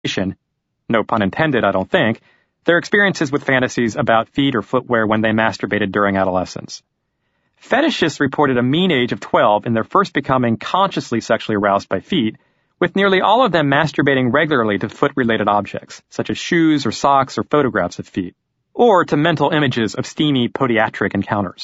no pun intended, I don't think, their experiences with fantasies about feet or footwear when they masturbated during adolescence. Fetishists reported a mean age of 12 in their first becoming consciously sexually aroused by feet, with nearly all of them masturbating regularly to foot-related objects, such as shoes or socks or photographs of feet, or to mental images of steamy podiatric encounters.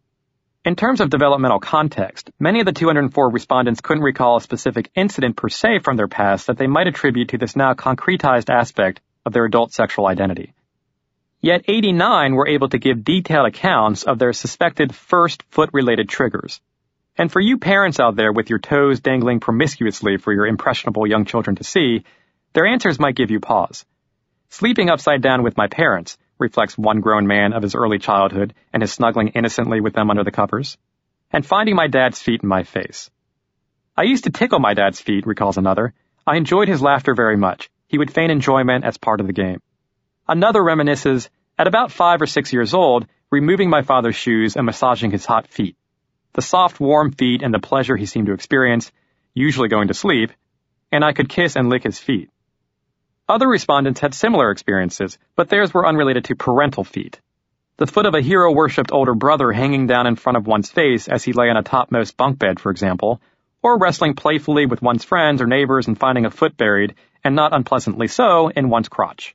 In terms of developmental context, many of the 204 respondents couldn't recall a specific incident per se from their past that they might attribute to this now concretized aspect of their adult sexual identity. Yet 89 were able to give detailed accounts of their suspected first foot-related triggers. And for you parents out there with your toes dangling promiscuously for your impressionable young children to see, their answers might give you pause. Sleeping upside down with my parents, reflects one grown man of his early childhood and his snuggling innocently with them under the covers, and finding my dad's feet in my face. I used to tickle my dad's feet, recalls another. I enjoyed his laughter very much. He would feign enjoyment as part of the game. Another reminisces, at about 5 or 6 years old, removing my father's shoes and massaging his hot feet. The soft, warm feet and the pleasure he seemed to experience, usually going to sleep, and I could kiss and lick his feet. Other respondents had similar experiences, but theirs were unrelated to parental feet. The foot of a hero-worshipped older brother hanging down in front of one's face as he lay on a topmost bunk bed, for example, or wrestling playfully with one's friends or neighbors and finding a foot buried, and not unpleasantly so, in one's crotch.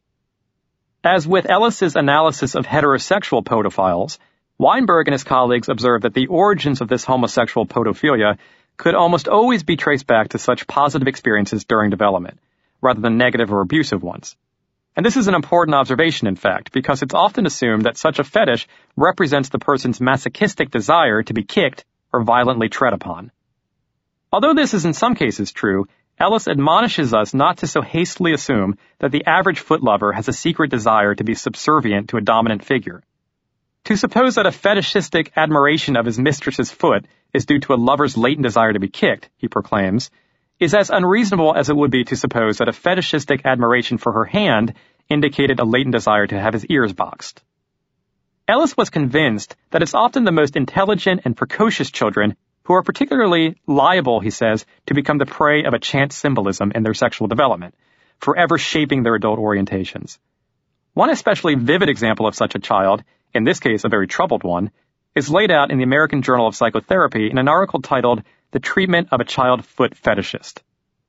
As with Ellis's analysis of heterosexual podophiles, Weinberg and his colleagues observed that the origins of this homosexual podophilia could almost always be traced back to such positive experiences during development, rather than negative or abusive ones. And this is an important observation, in fact, because it's often assumed that such a fetish represents the person's masochistic desire to be kicked or violently tread upon. Although this is in some cases true, Ellis admonishes us not to so hastily assume that the average foot lover has a secret desire to be subservient to a dominant figure. To suppose that a fetishistic admiration of his mistress's foot is due to a lover's latent desire to be kicked, he proclaims, is as unreasonable as it would be to suppose that a fetishistic admiration for her hand indicated a latent desire to have his ears boxed. Ellis was convinced that it's often the most intelligent and precocious children who are particularly liable, he says, to become the prey of a chance symbolism in their sexual development, forever shaping their adult orientations. One especially vivid example of such a child, in this case a very troubled one, is laid out in the American Journal of Psychotherapy in an article titled The Treatment of a Child Foot Fetishist.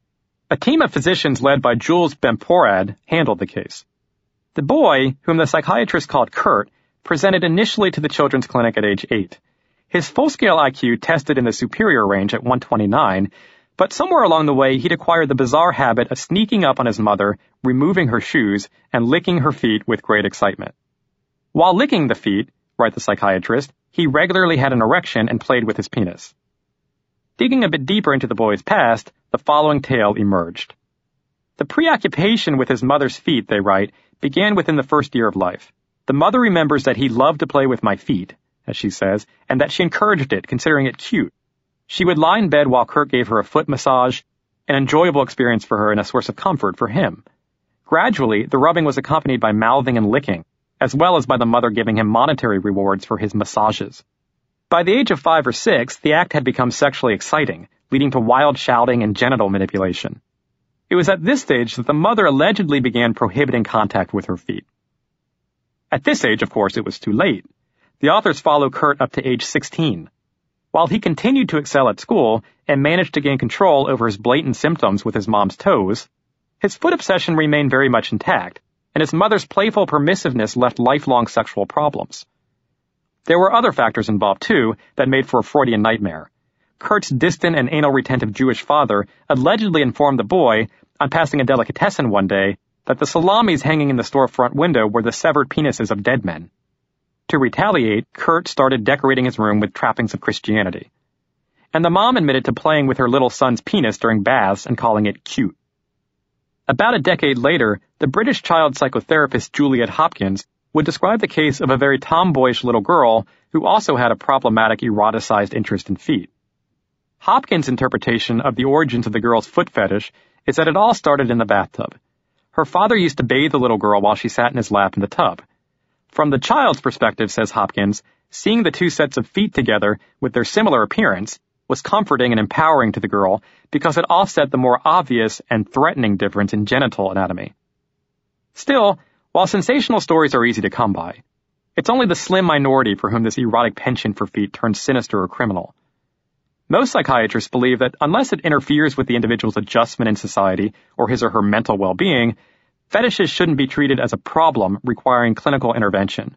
A team of physicians led by Jules Bemporad handled the case. The boy, whom the psychiatrist called Kurt, presented initially to the children's clinic at age 8. His full-scale IQ tested in the superior range at 129, but somewhere along the way he'd acquired the bizarre habit of sneaking up on his mother, removing her shoes, and licking her feet with great excitement. While licking the feet, writes the psychiatrist, he regularly had an erection and played with his penis. Digging a bit deeper into the boy's past, the following tale emerged. The preoccupation with his mother's feet, they write, began within the first year of life. The mother remembers that he loved to play with my feet, as she says, and that she encouraged it, considering it cute. She would lie in bed while Kurt gave her a foot massage, an enjoyable experience for her and a source of comfort for him. Gradually, the rubbing was accompanied by mouthing and licking, as well as by the mother giving him monetary rewards for his massages. By the age of 5 or 6, the act had become sexually exciting, leading to wild shouting and genital manipulation. It was at this stage that the mother allegedly began prohibiting contact with her feet. At this age, of course, it was too late. The authors follow Kurt up to age 16. While he continued to excel at school and managed to gain control over his blatant symptoms with his mom's toes, his foot obsession remained very much intact, and his mother's playful permissiveness left lifelong sexual problems. There were other factors involved, too, that made for a Freudian nightmare. Kurt's distant and anal-retentive Jewish father allegedly informed the boy, on passing a delicatessen one day, that the salamis hanging in the storefront window were the severed penises of dead men. To retaliate, Kurt started decorating his room with trappings of Christianity. And the mom admitted to playing with her little son's penis during baths and calling it cute. About a decade later, the British child psychotherapist Juliet Hopkins would describe the case of a very tomboyish little girl who also had a problematic eroticized interest in feet. Hopkins' interpretation of the origins of the girl's foot fetish is that it all started in the bathtub. Her father used to bathe the little girl while she sat in his lap in the tub. From the child's perspective, says Hopkins, seeing the two sets of feet together with their similar appearance, was comforting and empowering to the girl because it offset the more obvious and threatening difference in genital anatomy. Still, while sensational stories are easy to come by, it's only the slim minority for whom this erotic penchant for feet turns sinister or criminal. Most psychiatrists believe that unless it interferes with the individual's adjustment in society or his or her mental well-being, fetishes shouldn't be treated as a problem requiring clinical intervention.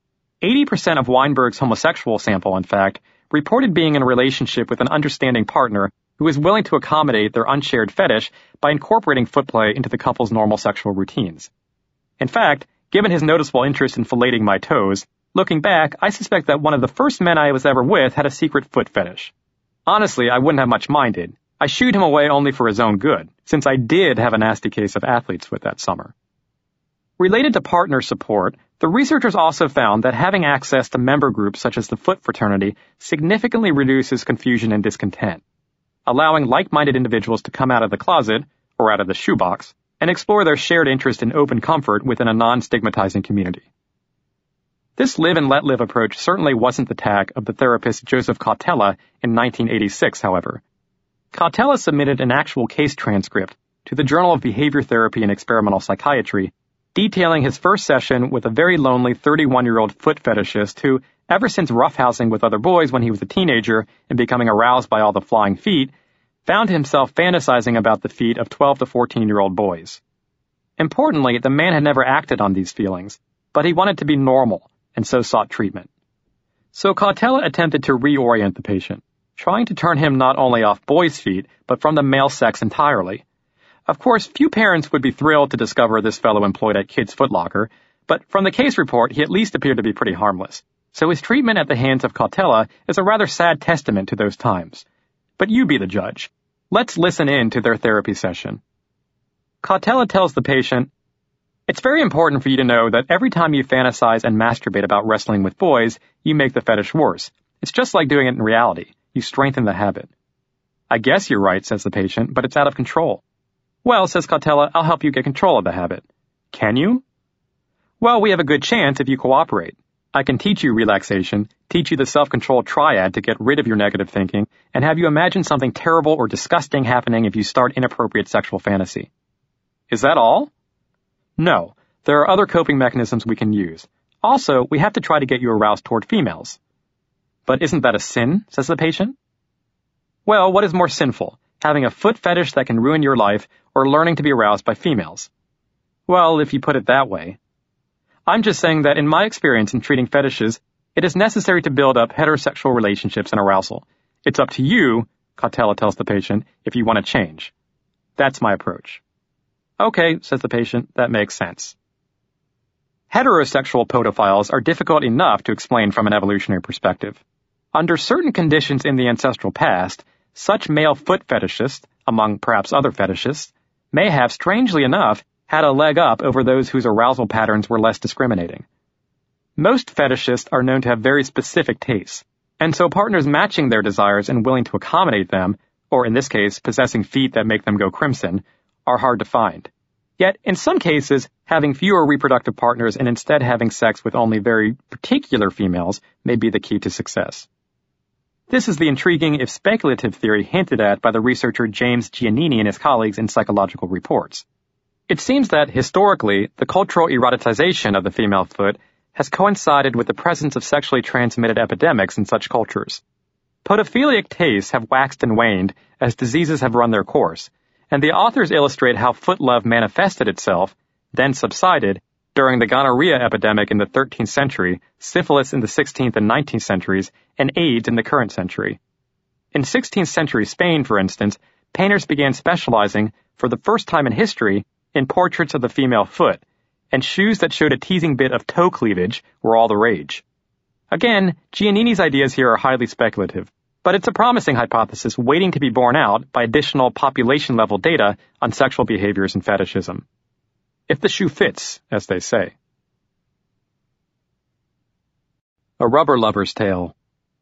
80% of Weinberg's homosexual sample, in fact, reported being in a relationship with an understanding partner who is willing to accommodate their unshared fetish by incorporating footplay into the couple's normal sexual routines. In fact, given his noticeable interest in filleting my toes, looking back, I suspect that one of the first men I was ever with had a secret foot fetish. Honestly, I wouldn't have much minded. I shooed him away only for his own good, since I did have a nasty case of athlete's foot that summer. Related to partner support, the researchers also found that having access to member groups such as the Foot Fraternity significantly reduces confusion and discontent, allowing like-minded individuals to come out of the closet, or out of the shoebox, and explore their shared interest in open comfort within a non-stigmatizing community. This live and let live approach certainly wasn't the tack of the therapist Joseph Cautela in 1986, however. Cautela submitted an actual case transcript to the Journal of Behavior Therapy and Experimental Psychiatry, detailing his first session with a very lonely 31-year-old foot fetishist who, ever since roughhousing with other boys when he was a teenager and becoming aroused by all the flying feet, found himself fantasizing about the feet of 12 to 14-year-old boys. Importantly, the man had never acted on these feelings, but he wanted to be normal, and so sought treatment. So Cautela attempted to reorient the patient, trying to turn him not only off boys' feet, but from the male sex entirely. Of course, few parents would be thrilled to discover this fellow employed at Kids Foot Locker, but from the case report, he at least appeared to be pretty harmless. So his treatment at the hands of Cautela is a rather sad testament to those times. But you be the judge. Let's listen in to their therapy session. Cautela tells the patient, "It's very important for you to know that every time you fantasize and masturbate about wrestling with boys, you make the fetish worse. It's just like doing it in reality. You strengthen the habit." "I guess you're right," says the patient, "but it's out of control." "Well," says Cautela, "I'll help you get control of the habit." "Can you?" "Well, we have a good chance if you cooperate. I can teach you relaxation, teach you the self-control triad to get rid of your negative thinking, and have you imagine something terrible or disgusting happening if you start inappropriate sexual fantasy." "Is that all?" "No. There are other coping mechanisms we can use. Also, we have to try to get you aroused toward females." "But isn't that a sin?" says the patient. "Well, what is more sinful, having a foot fetish that can ruin your life or learning to be aroused by females?" "Well, if you put it that way. I'm just saying that in my experience in treating fetishes, it is necessary to build up heterosexual relationships and arousal. It's up to you," Cautela tells the patient, "if you want to change. That's my approach." "Okay," says the patient, "that makes sense." Heterosexual podophiles are difficult enough to explain from an evolutionary perspective. Under certain conditions in the ancestral past, such male foot fetishists, among perhaps other fetishists, may have, strangely enough, had a leg up over those whose arousal patterns were less discriminating. Most fetishists are known to have very specific tastes, and so partners matching their desires and willing to accommodate them, or in this case, possessing feet that make them go crimson, are hard to find. Yet, in some cases, having fewer reproductive partners and instead having sex with only very particular females may be the key to success. This is the intriguing, if speculative, theory hinted at by the researcher James Giannini and his colleagues in Psychological Reports. It seems that, historically, the cultural eroticization of the female foot has coincided with the presence of sexually transmitted epidemics in such cultures. Podophilic tastes have waxed and waned as diseases have run their course, and the authors illustrate how foot love manifested itself, then subsided, during the gonorrhea epidemic in the 13th century, syphilis in the 16th and 19th centuries, and AIDS in the current century. In 16th century Spain, for instance, painters began specializing, for the first time in history, in portraits of the female foot, and shoes that showed a teasing bit of toe cleavage were all the rage. Again, Giannini's ideas here are highly speculative, but it's a promising hypothesis waiting to be borne out by additional population-level data on sexual behaviors and fetishism. If the shoe fits, as they say. A Rubber Lover's Tale.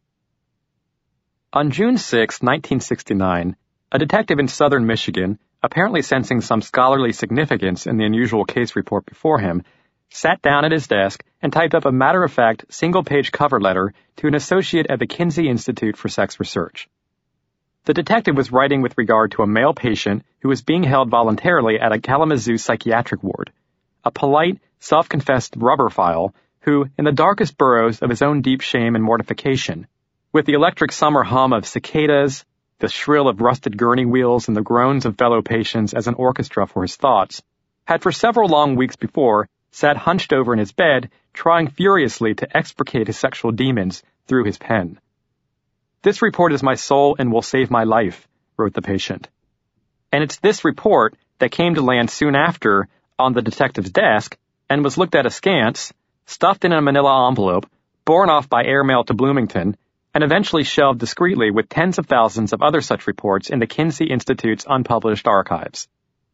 On June 6, 1969, a detective in southern Michigan, apparently sensing some scholarly significance in the unusual case report before him, sat down at his desk and typed up a matter-of-fact, single-page cover letter to an associate at the Kinsey Institute for Sex Research. The detective was writing with regard to a male patient who was being held voluntarily at a Kalamazoo psychiatric ward, a polite, self-confessed rubberphile who, in the darkest burrows of his own deep shame and mortification, with the electric summer hum of cicadas, the shrill of rusted gurney wheels, and the groans of fellow patients as an orchestra for his thoughts, had for several long weeks before sat hunched over in his bed, trying furiously to extricate his sexual demons through his pen. "This report is my soul and will save my life," wrote the patient. And it's this report that came to land soon after on the detective's desk and was looked at askance, stuffed in a manila envelope, borne off by airmail to Bloomington, and eventually shelved discreetly with tens of thousands of other such reports in the Kinsey Institute's unpublished archives.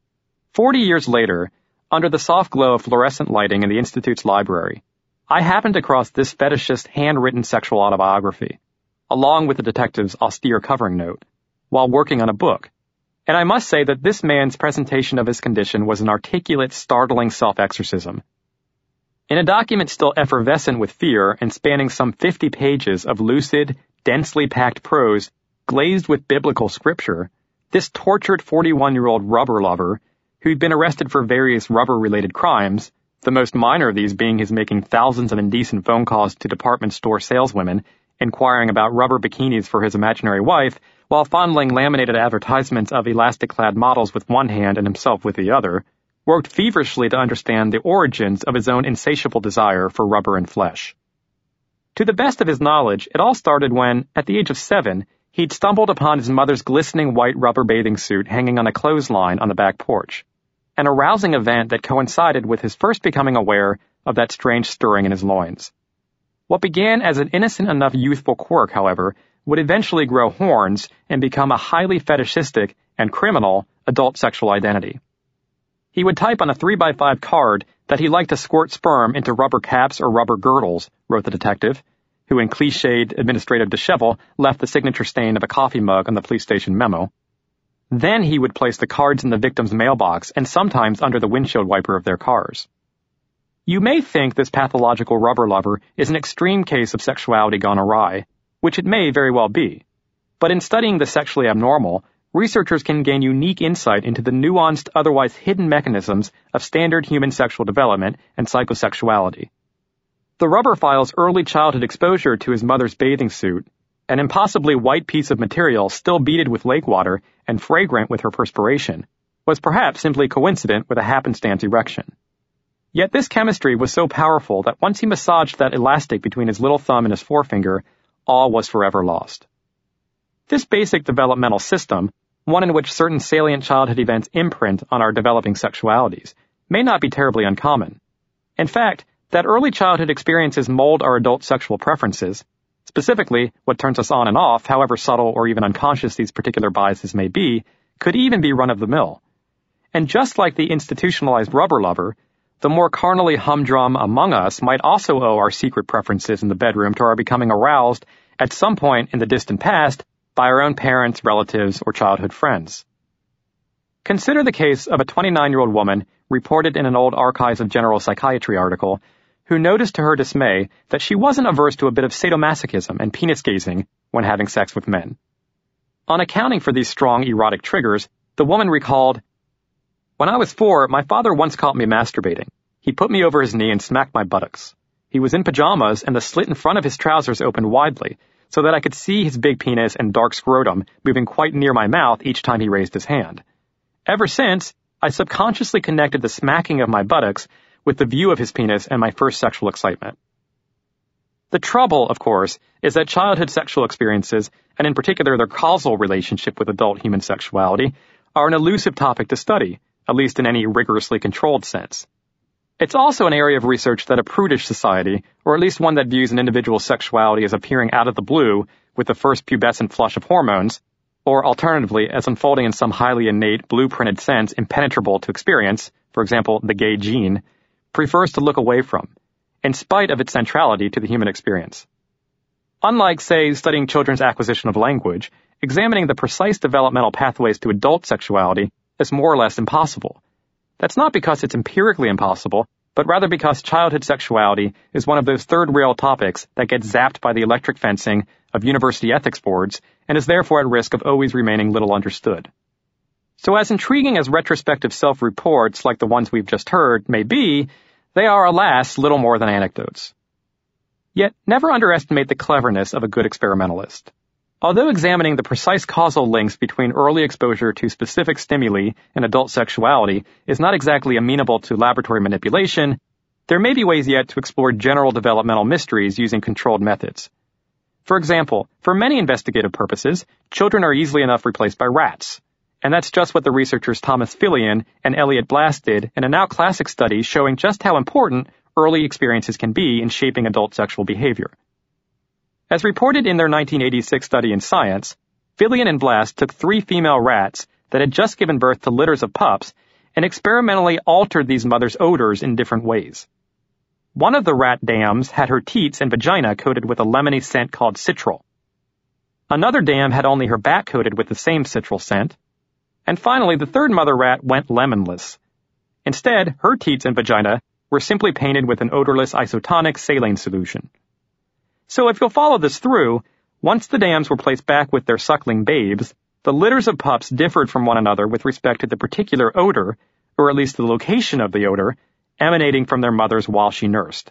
40 years later, under the soft glow of fluorescent lighting in the Institute's library, I happened across this fetishist handwritten sexual autobiography, along with the detective's austere covering note, while working on a book. And I must say that this man's presentation of his condition was an articulate, startling self-exorcism. In a document still effervescent with fear and spanning some 50 pages of lucid, densely packed prose glazed with biblical scripture, this tortured 41-year-old rubber lover, who'd been arrested for various rubber-related crimes, the most minor of these being his making thousands of indecent phone calls to department store saleswomen, inquiring about rubber bikinis for his imaginary wife, while fondling laminated advertisements of elastic-clad models with one hand and himself with the other, worked feverishly to understand the origins of his own insatiable desire for rubber and flesh. To the best of his knowledge, it all started when, at the age of 7, he'd stumbled upon his mother's glistening white rubber bathing suit hanging on a clothesline on the back porch, an arousing event that coincided with his first becoming aware of that strange stirring in his loins. What began as an innocent enough youthful quirk, however, would eventually grow horns and become a highly fetishistic and criminal adult sexual identity. He would type on a 3x5 card that he liked to squirt sperm into rubber caps or rubber girdles, wrote the detective, who in cliched administrative dishevel left the signature stain of a coffee mug on the police station memo. Then he would place the cards in the victim's mailbox and sometimes under the windshield wiper of their cars. You may think this pathological rubber lover is an extreme case of sexuality gone awry, which it may very well be. But in studying the sexually abnormal, researchers can gain unique insight into the nuanced, otherwise hidden mechanisms of standard human sexual development and psychosexuality. The rubberphile's early childhood exposure to his mother's bathing suit, an impossibly white piece of material still beaded with lake water and fragrant with her perspiration, was perhaps simply coincident with a happenstance erection. Yet this chemistry was so powerful that once he massaged that elastic between his little thumb and his forefinger, all was forever lost. This basic developmental system, one in which certain salient childhood events imprint on our developing sexualities, may not be terribly uncommon. In fact, that early childhood experiences mold our adult sexual preferences, specifically what turns us on and off, however subtle or even unconscious these particular biases may be, could even be run-of-the-mill. And just like the institutionalized rubber lover, the more carnally humdrum among us might also owe our secret preferences in the bedroom to our becoming aroused at some point in the distant past by our own parents, relatives, or childhood friends. Consider the case of a 29-year-old woman reported in an old Archives of General Psychiatry article who noticed to her dismay that she wasn't averse to a bit of sadomasochism and penis-gazing when having sex with men. On accounting for these strong erotic triggers, the woman recalled, "When I was 4, my father once caught me masturbating. He put me over his knee and smacked my buttocks. He was in pajamas and the slit in front of his trousers opened widely, so that I could see his big penis and dark scrotum moving quite near my mouth each time he raised his hand. Ever since, I subconsciously connected the smacking of my buttocks with the view of his penis and my first sexual excitement." The trouble, of course, is that childhood sexual experiences, and in particular their causal relationship with adult human sexuality, are an elusive topic to study, at least in any rigorously controlled sense. It's also an area of research that a prudish society, or at least one that views an individual's sexuality as appearing out of the blue with the first pubescent flush of hormones, or alternatively as unfolding in some highly innate, blueprinted sense impenetrable to experience, for example, the gay gene, prefers to look away from, in spite of its centrality to the human experience. Unlike, say, studying children's acquisition of language, examining the precise developmental pathways to adult sexuality is more or less impossible. That's not because it's empirically impossible, but rather because childhood sexuality is one of those third-rail topics that gets zapped by the electric fencing of university ethics boards and is therefore at risk of always remaining little understood. So as intriguing as retrospective self-reports like the ones we've just heard may be, they are, alas, little more than anecdotes. Yet, never underestimate the cleverness of a good experimentalist. Although examining the precise causal links between early exposure to specific stimuli and adult sexuality is not exactly amenable to laboratory manipulation, there may be ways yet to explore general developmental mysteries using controlled methods. For example, for many investigative purposes, children are easily enough replaced by rats. And that's just what the researchers Thomas Fillion and Elliot Blast did in a now classic study showing just how important early experiences can be in shaping adult sexual behavior. As reported in their 1986 study in Science, Fillion and Blast took 3 female rats that had just given birth to litters of pups and experimentally altered these mothers' odors in different ways. One of the rat dams had her teats and vagina coated with a lemony scent called citral. Another dam had only her back coated with the same citral scent. And finally, the third mother rat went lemonless. Instead, her teats and vagina were simply painted with an odorless isotonic saline solution. So if you'll follow this through, once the dams were placed back with their suckling babes, the litters of pups differed from one another with respect to the particular odor, or at least the location of the odor, emanating from their mothers while she nursed.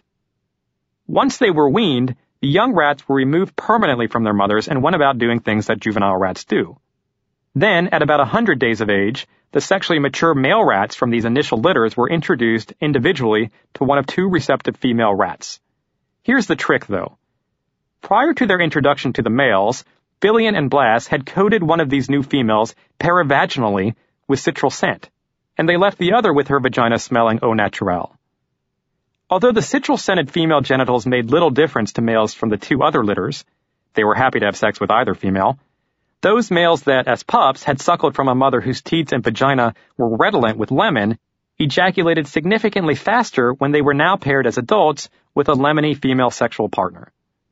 Once they were weaned, the young rats were removed permanently from their mothers and went about doing things that juvenile rats do. Then, at about 100 days of age, the sexually mature male rats from these initial litters were introduced individually to one of 2 receptive female rats. Here's the trick, though. Prior to their introduction to the males, Fillion and Blast had coated one of these new females paravaginally with citral scent, and they left the other with her vagina smelling au naturel. Although the citral-scented female genitals made little difference to males from the 2 other litters, they were happy to have sex with either female, those males that, as pups, had suckled from a mother whose teats and vagina were redolent with lemon ejaculated significantly faster when they were now paired as adults with a lemony female sexual partner.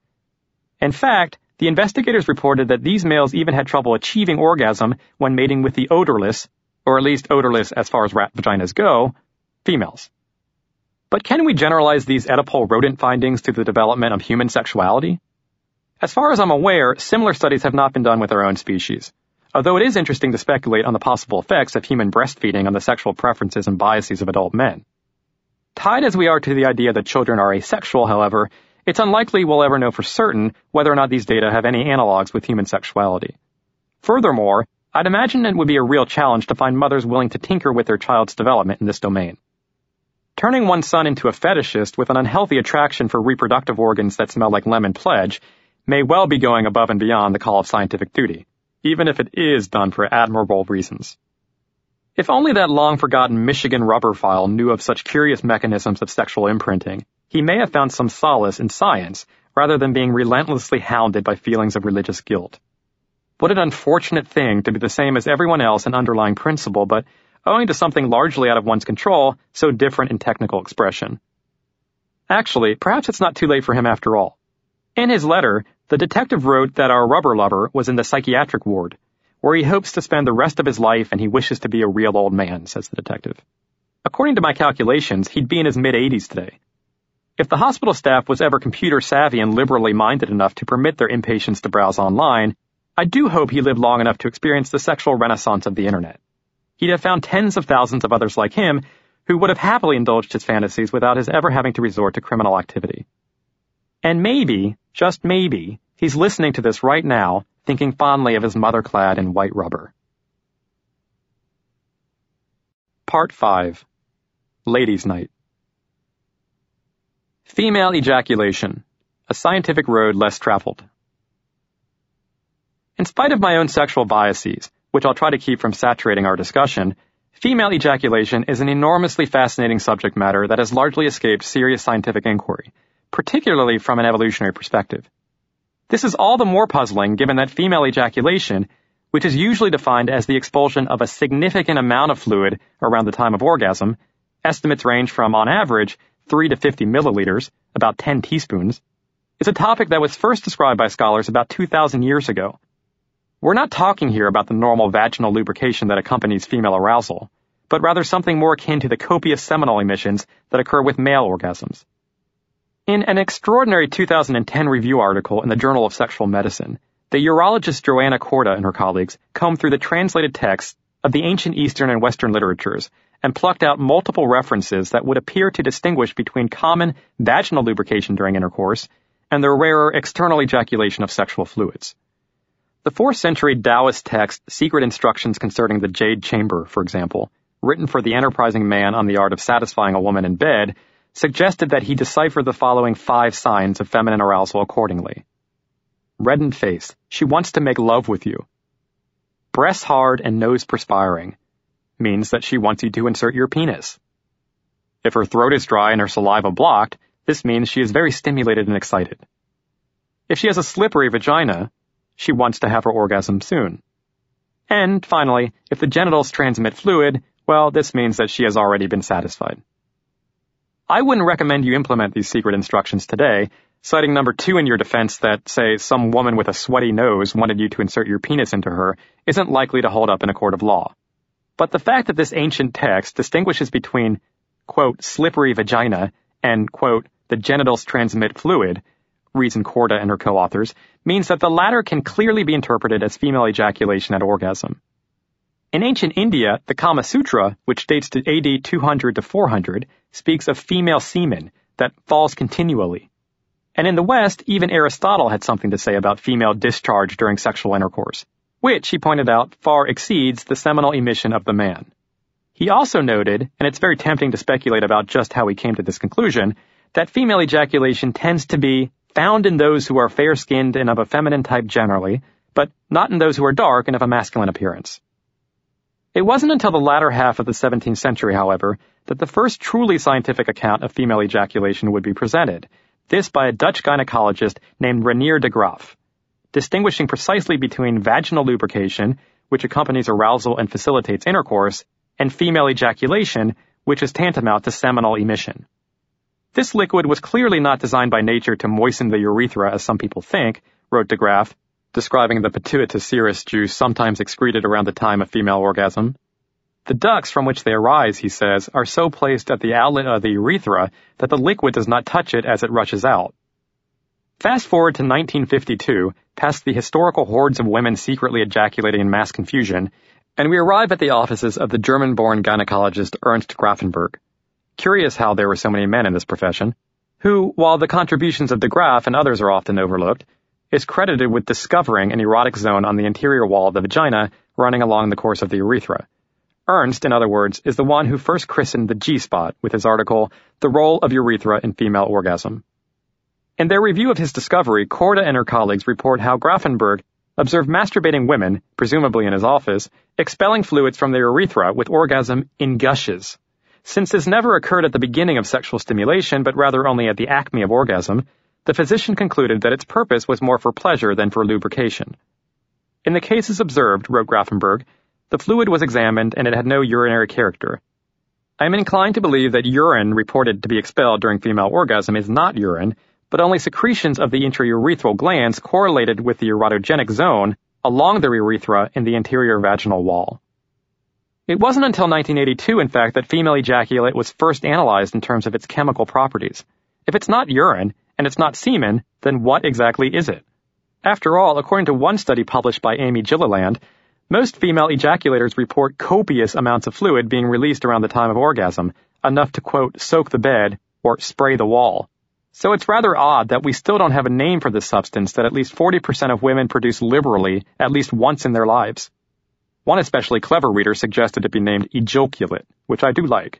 In fact, the investigators reported that these males even had trouble achieving orgasm when mating with the odorless, or at least odorless as far as rat vaginas go, females. But can we generalize these Oedipal rodent findings to the development of human sexuality? As far as I'm aware, similar studies have not been done with our own species, although it is interesting to speculate on the possible effects of human breastfeeding on the sexual preferences and biases of adult men. Tied as we are to the idea that children are asexual, however, it's unlikely we'll ever know for certain whether or not these data have any analogs with human sexuality. Furthermore, I'd imagine it would be a real challenge to find mothers willing to tinker with their child's development in this domain. Turning one's son into a fetishist with an unhealthy attraction for reproductive organs that smell like lemon pledge may well be going above and beyond the call of scientific duty, even if it is done for admirable reasons. If only that long-forgotten Michigan rubberphile knew of such curious mechanisms of sexual imprinting, he may have found some solace in science rather than being relentlessly hounded by feelings of religious guilt. What an unfortunate thing to be the same as everyone else in underlying principle, but owing to something largely out of one's control, so different in technical expression. Actually, perhaps it's not too late for him after all. In his letter, the detective wrote that our rubber lover was in the psychiatric ward, where he hopes to spend the rest of his life and he wishes to be a real old man, says the detective. According to my calculations, he'd be in his mid-80s today. If the hospital staff was ever computer savvy and liberally minded enough to permit their inpatients to browse online, I do hope he lived long enough to experience the sexual renaissance of the internet. He'd have found tens of thousands of others like him who would have happily indulged his fantasies without his ever having to resort to criminal activity. And maybe, just maybe, he's listening to this right now, thinking fondly of his mother clad in white rubber. Part 5. Ladies' Night. Female ejaculation, a scientific road less traveled. In spite of my own sexual biases, which I'll try to keep from saturating our discussion, female ejaculation is an enormously fascinating subject matter that has largely escaped serious scientific inquiry, particularly from an evolutionary perspective. This is all the more puzzling given that female ejaculation, which is usually defined as the expulsion of a significant amount of fluid around the time of orgasm, estimates range from, on average, 3 to 50 milliliters, about 10 teaspoons, is a topic that was first described by scholars about 2,000 years ago. We're not talking here about the normal vaginal lubrication that accompanies female arousal, but rather something more akin to the copious seminal emissions that occur with male orgasms. In an extraordinary 2010 review article in the Journal of Sexual Medicine, The urologist Joanna Korda and her colleagues combed through the translated texts of the ancient Eastern and Western literatures and plucked out multiple references that would appear to distinguish between common vaginal lubrication during intercourse and the rarer external ejaculation of sexual fluids. The 4th century Taoist text Secret Instructions Concerning the Jade Chamber, for example, written for the enterprising man on the art of satisfying a woman in bed, suggested that he decipher the following 5 signs of feminine arousal accordingly. Reddened face. She wants to make love with you. Breasts hard and nose perspiring. Means that she wants you to insert your penis. If her throat is dry and her saliva blocked, this means she is very stimulated and excited. If she has a slippery vagina, she wants to have her orgasm soon. And finally, if the genitals transmit fluid, well, this means that she has already been satisfied. I wouldn't recommend you implement these secret instructions today, citing number 2 in your defense that, say, some woman with a sweaty nose wanted you to insert your penis into her isn't likely to hold up in a court of law. But the fact that this ancient text distinguishes between, quote, slippery vagina and, quote, the genitals transmit fluid, reason Korda and her co-authors, means that the latter can clearly be interpreted as female ejaculation at orgasm. In ancient India, the Kama Sutra, which dates to AD 200 to 400, speaks of female semen that falls continually. And in the West, even Aristotle had something to say about female discharge during sexual intercourse, which, he pointed out, far exceeds the seminal emission of the man. He also noted, and it's very tempting to speculate about just how he came to this conclusion, that female ejaculation tends to be found in those who are fair-skinned and of a feminine type generally, but not in those who are dark and of a masculine appearance. It wasn't until the latter half of the 17th century, however, that the first truly scientific account of female ejaculation would be presented, this by a Dutch gynecologist named Reinier de Graaf, distinguishing precisely between vaginal lubrication, which accompanies arousal and facilitates intercourse, and female ejaculation, which is tantamount to seminal emission. This liquid was clearly not designed by nature to moisten the urethra, as some people think, wrote de Graaf, describing the pituitous serous juice sometimes excreted around the time of female orgasm. The ducts from which they arise, he says, are so placed at the outlet of the urethra that the liquid does not touch it as it rushes out. Fast forward to 1952, past the historical hordes of women secretly ejaculating in mass confusion, and we arrive at the offices of the German-born gynecologist Ernst Grafenberg. Curious how there were so many men in this profession, who, while the contributions of de Graaf and others are often overlooked, is credited with discovering an erotic zone on the interior wall of the vagina running along the course of the urethra. Ernst, in other words, is the one who first christened the G-spot with his article, The Role of Urethra in Female Orgasm. In their review of his discovery, Korda and her colleagues report how Grafenberg observed masturbating women, presumably in his office, expelling fluids from their urethra with orgasm in gushes. Since this never occurred at the beginning of sexual stimulation, but rather only at the acme of orgasm, the physician concluded that its purpose was more for pleasure than for lubrication. In the cases observed, wrote Grafenberg, the fluid was examined and it had no urinary character. I am inclined to believe that urine reported to be expelled during female orgasm is not urine, but only secretions of the intraurethral glands correlated with the erotogenic zone along the urethra in the interior vaginal wall. It wasn't until 1982, in fact, that female ejaculate was first analyzed in terms of its chemical properties. If it's not urine, and it's not semen, then what exactly is it? After all, according to one study published by Amy Gilliland, most female ejaculators report copious amounts of fluid being released around the time of orgasm, enough to, quote, soak the bed or spray the wall. So it's rather odd that we still don't have a name for this substance that at least 40% of women produce liberally at least once in their lives. One especially clever reader suggested it be named ejoculate, which I do like.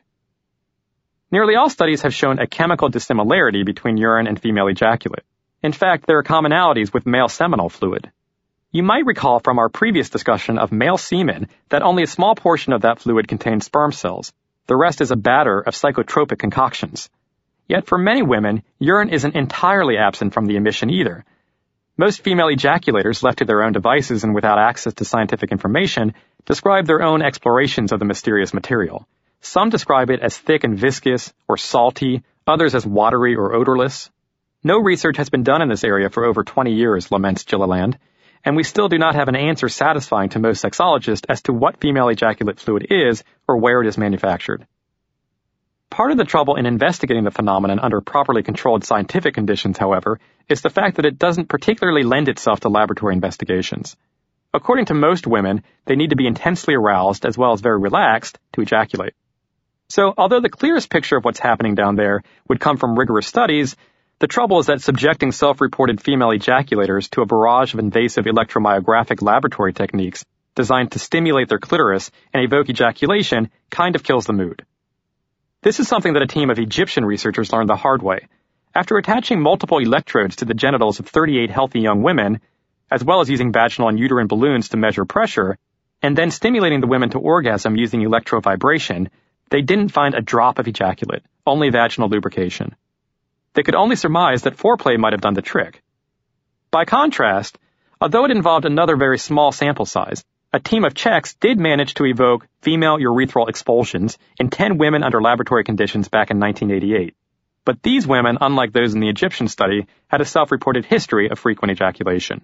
Nearly all studies have shown a chemical dissimilarity between urine and female ejaculate. In fact, there are commonalities with male seminal fluid. You might recall from our previous discussion of male semen that only a small portion of that fluid contains sperm cells. The rest is a batter of psychotropic concoctions. Yet for many women, urine isn't entirely absent from the emission either. Most female ejaculators, left to their own devices and without access to scientific information, describe their own explorations of the mysterious material. Some describe it as thick and viscous or salty, others as watery or odorless. No research has been done in this area for over 20 years, laments Gilliland, and we still do not have an answer satisfying to most sexologists as to what female ejaculate fluid is or where it is manufactured. Part of the trouble in investigating the phenomenon under properly controlled scientific conditions, however, is the fact that it doesn't particularly lend itself to laboratory investigations. According to most women, they need to be intensely aroused as well as very relaxed to ejaculate. So, although the clearest picture of what's happening down there would come from rigorous studies, the trouble is that subjecting self-reported female ejaculators to a barrage of invasive electromyographic laboratory techniques designed to stimulate their clitoris and evoke ejaculation kind of kills the mood. This is something that a team of Egyptian researchers learned the hard way. After attaching multiple electrodes to the genitals of 38 healthy young women, as well as using vaginal and uterine balloons to measure pressure, and then stimulating the women to orgasm using electrovibration, they didn't find a drop of ejaculate, only vaginal lubrication. They could only surmise that foreplay might have done the trick. By contrast, although it involved another very small sample size, a team of Czechs did manage to evoke female urethral expulsions in 10 women under laboratory conditions back in 1988. But these women, unlike those in the Egyptian study, had a self-reported history of frequent ejaculation.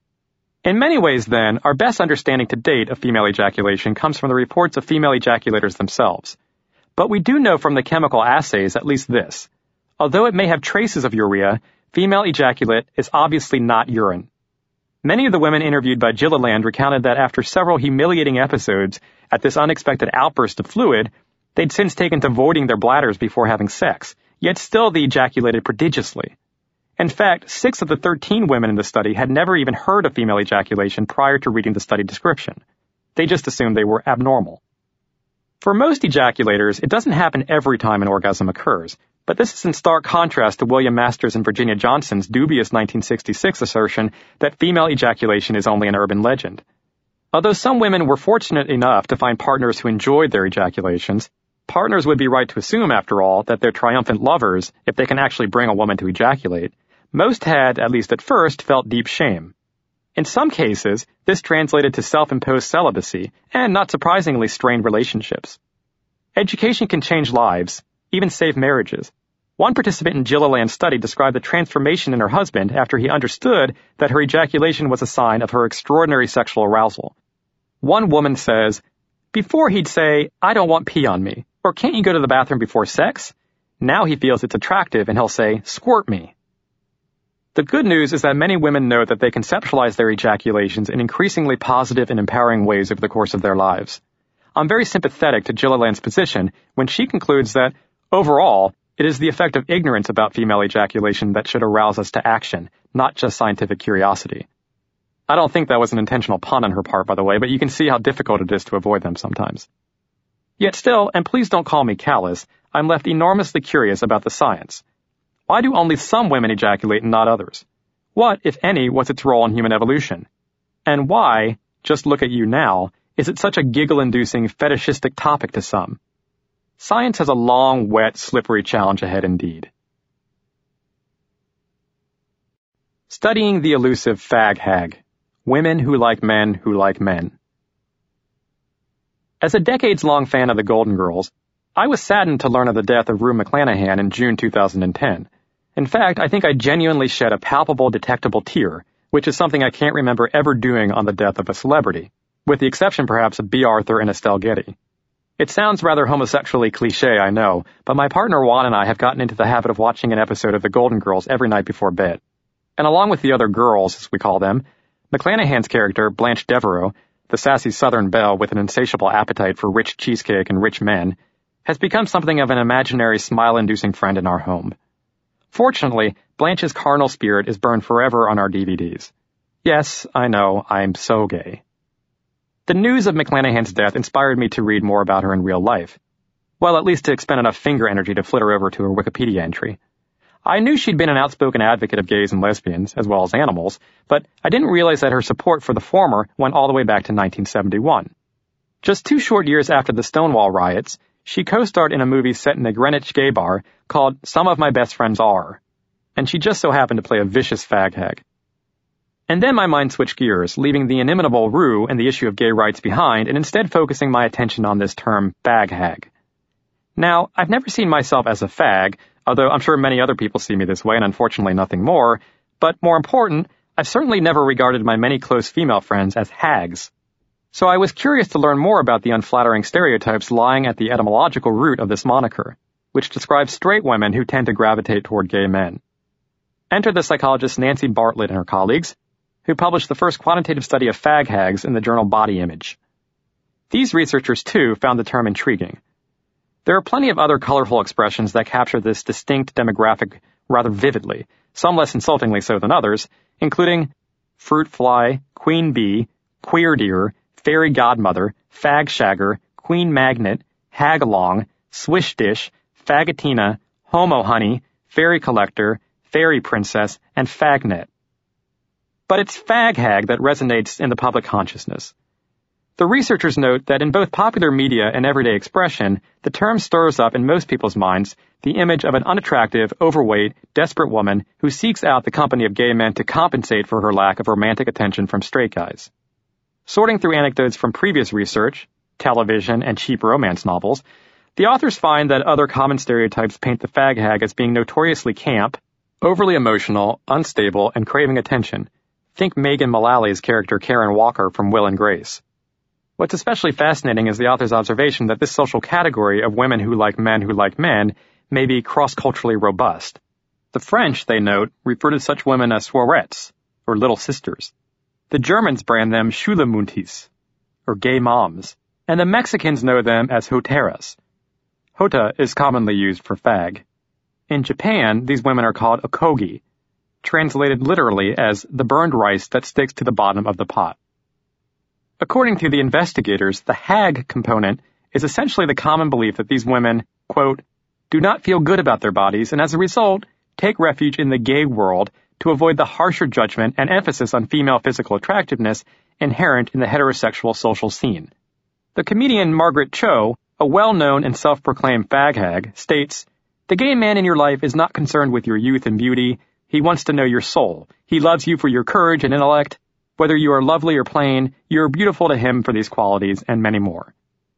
In many ways, then, our best understanding to date of female ejaculation comes from the reports of female ejaculators themselves. But we do know from the chemical assays at least this. Although it may have traces of urea, female ejaculate is obviously not urine. Many of the women interviewed by Gilliland recounted that after several humiliating episodes at this unexpected outburst of fluid, they'd since taken to voiding their bladders before having sex, yet still they ejaculated prodigiously. In fact, 6 of the 13 women in the study had never even heard of female ejaculation prior to reading the study description. They just assumed they were abnormal. For most ejaculators, it doesn't happen every time an orgasm occurs, but this is in stark contrast to William Masters and Virginia Johnson's dubious 1966 assertion that female ejaculation is only an urban legend. Although some women were fortunate enough to find partners who enjoyed their ejaculations, partners would be right to assume, after all, that they're triumphant lovers if they can actually bring a woman to ejaculate. Most had, at least at first, felt deep shame. In some cases, this translated to self-imposed celibacy and, not surprisingly, strained relationships. Education can change lives, even save marriages. One participant in Gilliland's study described the transformation in her husband after he understood that her ejaculation was a sign of her extraordinary sexual arousal. One woman says, "Before he'd say, 'I don't want pee on me,' or 'Can't you go to the bathroom before sex?' Now he feels it's attractive and he'll say, 'Squirt me.'" The good news is that many women know that they conceptualize their ejaculations in increasingly positive and empowering ways over the course of their lives. I'm very sympathetic to Gilliland's position when she concludes that, overall, it is the effect of ignorance about female ejaculation that should arouse us to action, not just scientific curiosity. I don't think that was an intentional pun on her part, by the way, but you can see how difficult it is to avoid them sometimes. Yet still, and please don't call me callous, I'm left enormously curious about the science. Why do only some women ejaculate and not others? What, if any, was its role in human evolution? And why, just look at you now, is it such a giggle-inducing, fetishistic topic to some? Science has a long, wet, slippery challenge ahead indeed. Studying the elusive fag hag. Women who like men who like men. As a decades-long fan of the Golden Girls, I was saddened to learn of the death of Rue McClanahan in June 2010. In fact, I think I genuinely shed a palpable, detectable tear, which is something I can't remember ever doing on the death of a celebrity, with the exception perhaps of B. Arthur and Estelle Getty. It sounds rather homosexually cliché, I know, but my partner Juan and I have gotten into the habit of watching an episode of The Golden Girls every night before bed. And along with the other girls, as we call them, McClanahan's character, Blanche Devereaux, the sassy Southern belle with an insatiable appetite for rich cheesecake and rich men, has become something of an imaginary smile-inducing friend in our home. Fortunately, Blanche's carnal spirit is burned forever on our DVDs. Yes, I know, I'm so gay. The news of McClanahan's death inspired me to read more about her in real life. Well, at least to expend enough finger energy to flitter over to her Wikipedia entry. I knew she'd been an outspoken advocate of gays and lesbians, as well as animals, but I didn't realize that her support for the former went all the way back to 1971. Just 2 short years after the Stonewall riots, she co-starred in a movie set in a Greenwich gay bar called Some of My Best Friends Are, and she just so happened to play a vicious fag hag. And then my mind switched gears, leaving the inimitable Rue and the issue of gay rights behind and instead focusing my attention on this term fag hag. Now, I've never seen myself as a fag, although I'm sure many other people see me this way and unfortunately nothing more, but more important, I've certainly never regarded my many close female friends as hags. So I was curious to learn more about the unflattering stereotypes lying at the etymological root of this moniker. which describes straight women who tend to gravitate toward gay men. Enter the psychologist Nancy Bartlett and her colleagues, who published the first quantitative study of fag hags in the journal Body Image. These researchers, too, found the term intriguing. There are plenty of other colorful expressions that capture this distinct demographic rather vividly, some less insultingly so than others, including fruit fly, queen bee, queer deer, fairy godmother, fag shagger, queen magnet, hag along, swish dish, fagatina, homo honey, fairy collector, fairy princess, and fagnet. But it's fag hag that resonates in the public consciousness. The researchers note that in both popular media and everyday expression, the term stirs up in most people's minds the image of an unattractive, overweight, desperate woman who seeks out the company of gay men to compensate for her lack of romantic attention from straight guys. Sorting through anecdotes from previous research, television, and cheap romance novels, the authors find that other common stereotypes paint the fag hag as being notoriously camp, overly emotional, unstable, and craving attention. Think Megan Mullally's character Karen Walker from Will and Grace. What's especially fascinating is the author's observation that this social category of women who like men may be cross-culturally robust. The French, they note, refer to such women as soirettes, or little sisters. The Germans brand them Schulamuntis, or gay moms, and the Mexicans know them as joteras. Jota is commonly used for fag. In Japan, these women are called okogi, translated literally as the burned rice that sticks to the bottom of the pot. According to the investigators, the hag component is essentially the common belief that these women, quote, do not feel good about their bodies and as a result, take refuge in the gay world to avoid the harsher judgment and emphasis on female physical attractiveness inherent in the heterosexual social scene. The comedian Margaret Cho, a well-known and self-proclaimed fag hag, states, the gay man in your life is not concerned with your youth and beauty. He wants to know your soul. He loves you for your courage and intellect. Whether you are lovely or plain, you are beautiful to him for these qualities and many more.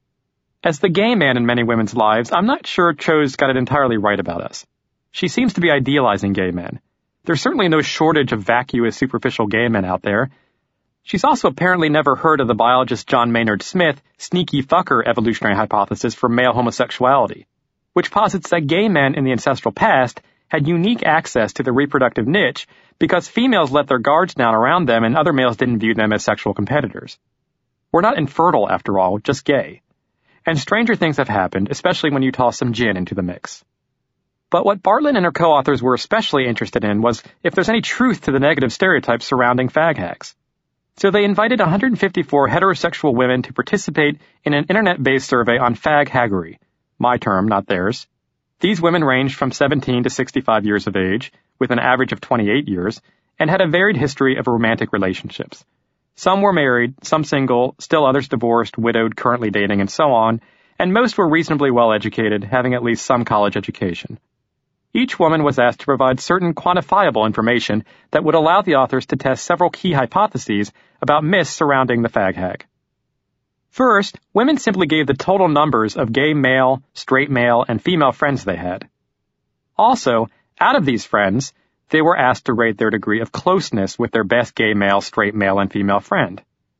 As the gay man in many women's lives, I'm not sure Cho's got it entirely right about us. She seems to be idealizing gay men. There's certainly no shortage of vacuous, superficial gay men out there. She's also apparently never heard of the biologist John Maynard Smith sneaky fucker evolutionary hypothesis for male homosexuality, which posits that gay men in the ancestral past had unique access to the reproductive niche because females let their guards down around them and other males didn't view them as sexual competitors. We're not infertile, after all, just gay. And stranger things have happened, especially when you toss some gin into the mix. But what Bartlett and her co-authors were especially interested in was if there's any truth to the negative stereotypes surrounding fag hags. So they invited 154 heterosexual women to participate in an internet-based survey on fag haggery. My term, not theirs. These women ranged from 17 to 65 years of age, with an average of 28 years, and had a varied history of romantic relationships. Some were married, some single, still others divorced, widowed, currently dating, and so on, and most were reasonably well educated, having at least some college education. Each woman was asked to provide certain quantifiable information that would allow the authors to test several key hypotheses about myths surrounding the fag hag. First, women simply gave the total numbers of gay male, straight male, and female friends they had. Also, out of these friends, they were asked to rate their degree of closeness with their best gay male, straight male, and female friend.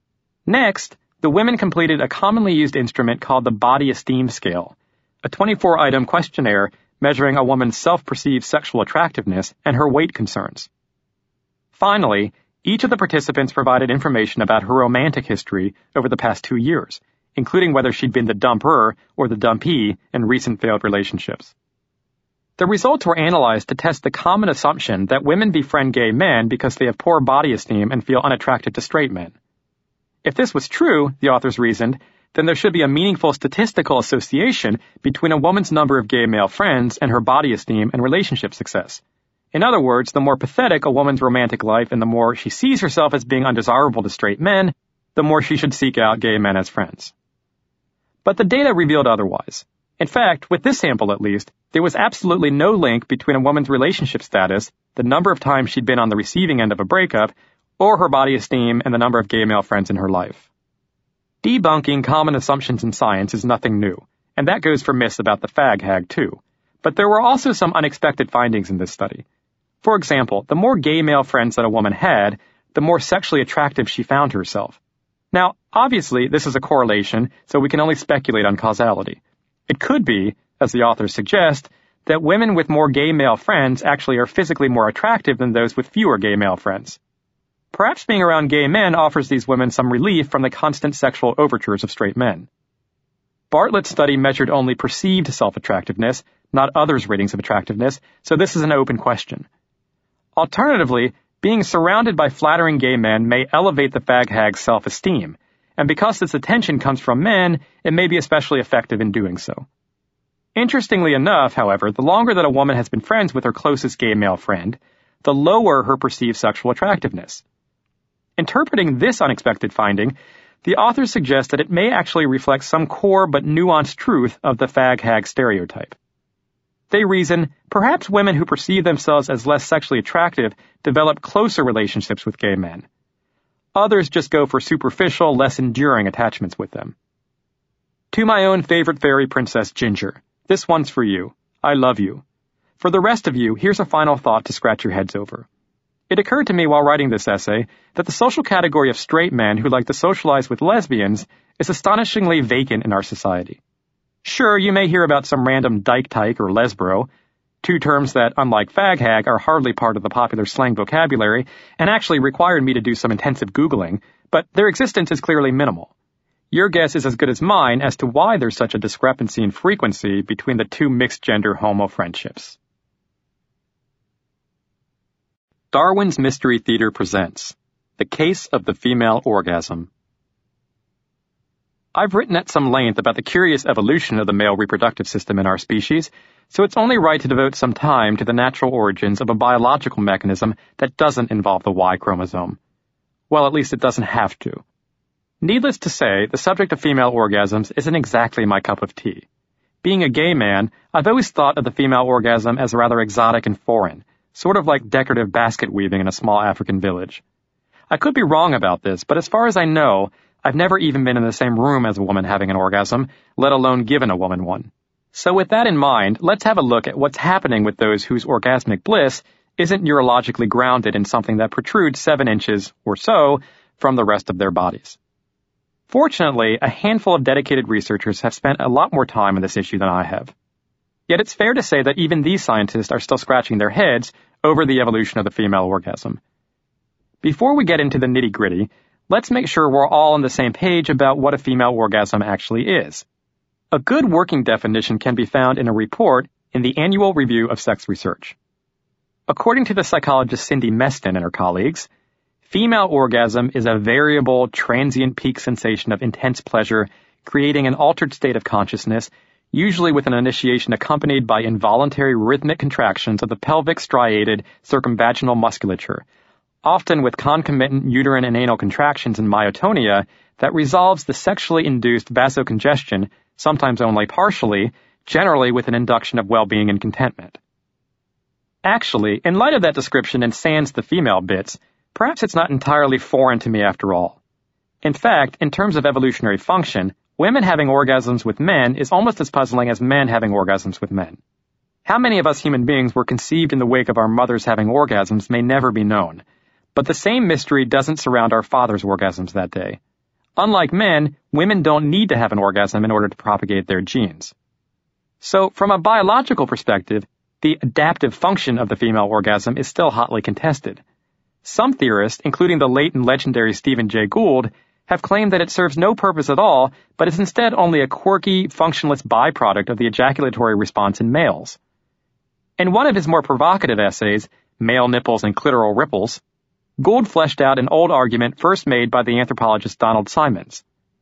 Next, the women completed a commonly used instrument called the Body Esteem Scale, a 24-item questionnaire measuring a woman's self-perceived sexual attractiveness and her weight concerns. Finally, each of the participants provided information about her romantic history over the past 2 years, including whether she'd been the dumper or the dumpee in recent failed relationships. The results were analyzed to test the common assumption that women befriend gay men because they have poor body esteem and feel unattracted to straight men. If this was true, the authors reasoned, then there should be a meaningful statistical association between a woman's number of gay male friends and her body esteem and relationship success. In other words, the more pathetic a woman's romantic life and the more she sees herself as being undesirable to straight men, the more she should seek out gay men as friends. But the data revealed otherwise. In fact, with this sample at least, there was absolutely no link between a woman's relationship status, the number of times she'd been on the receiving end of a breakup, or her body esteem and the number of gay male friends in her life. Debunking common assumptions in science is nothing new, and that goes for myths about the fag hag too. But there were also some unexpected findings in this study. For example, the more gay male friends that a woman had, the more sexually attractive she found herself. Now, obviously, this is a correlation, so we can only speculate on causality. It could be, as the authors suggest, that women with more gay male friends actually are physically more attractive than those with fewer gay male friends. Perhaps being around gay men offers these women some relief from the constant sexual overtures of straight men. Bartlett's study measured only perceived self-attractiveness, not others' ratings of attractiveness, so this is an open question. Alternatively, being surrounded by flattering gay men may elevate the fag-hag's self-esteem, and because this attention comes from men, it may be especially effective in doing so. Interestingly enough, however, the longer that a woman has been friends with her closest gay male friend, the lower her perceived sexual attractiveness. Interpreting this unexpected finding, the authors suggest that it may actually reflect some core but nuanced truth of the fag-hag stereotype. They reason, perhaps women who perceive themselves as less sexually attractive develop closer relationships with gay men. Others just go for superficial, less enduring attachments with them. To my own favorite fairy princess, Ginger, this one's for you. I love you. For the rest of you, here's a final thought to scratch your heads over. It occurred to me while writing this essay that the social category of straight men who like to socialize with lesbians is astonishingly vacant in our society. Sure, you may hear about some random dyke-tyke or lesbro, two terms that, unlike fag-hag, are hardly part of the popular slang vocabulary and actually required me to do some intensive Googling, but their existence is clearly minimal. Your guess is as good as mine as to why there's such a discrepancy in frequency between the two mixed-gender homo friendships. Darwin's Mystery Theater presents The Case of the Female Orgasm. I've written at some length about the curious evolution of the male reproductive system in our species, so it's only right to devote some time to the natural origins of a biological mechanism that doesn't involve the Y chromosome. Well, at least it doesn't have to. Needless to say, the subject of female orgasms isn't exactly my cup of tea. Being a gay man, I've always thought of the female orgasm as rather exotic and foreign, sort of like decorative basket weaving in a small African village. I could be wrong about this, but as far as I know, I've never even been in the same room as a woman having an orgasm, let alone given a woman one. So with that in mind, let's have a look at what's happening with those whose orgasmic bliss isn't neurologically grounded in something that protrudes 7 inches or so from the rest of their bodies. Fortunately, a handful of dedicated researchers have spent a lot more time on this issue than I have. Yet it's fair to say that even these scientists are still scratching their heads over the evolution of the female orgasm. Before we get into the nitty-gritty, let's make sure we're all on the same page about what a female orgasm actually is. A good working definition can be found in a report in the Annual Review of Sex Research. According to the psychologist Cindy Meston and her colleagues, female orgasm is a variable, transient peak sensation of intense pleasure, creating an altered state of consciousness, usually with an initiation accompanied by involuntary rhythmic contractions of the pelvic striated circumvaginal musculature, often with concomitant uterine and anal contractions and myotonia that resolves the sexually induced vasocongestion, sometimes only partially, generally with an induction of well-being and contentment. Actually, in light of that description and sans the female bits, perhaps it's not entirely foreign to me after all. In fact, in terms of evolutionary function, women having orgasms with men is almost as puzzling as men having orgasms with men. How many of us human beings were conceived in the wake of our mothers having orgasms may never be known, but the same mystery doesn't surround our fathers' orgasms that day. Unlike men, women don't need to have an orgasm in order to propagate their genes. So, from a biological perspective, the adaptive function of the female orgasm is still hotly contested. Some theorists, including the late and legendary Stephen Jay Gould, have claimed that it serves no purpose at all, but is instead only a quirky, functionless byproduct of the ejaculatory response in males. In one of his more provocative essays, Male Nipples and Clitoral Ripples, Gould fleshed out an old argument first made by the anthropologist Donald Simons.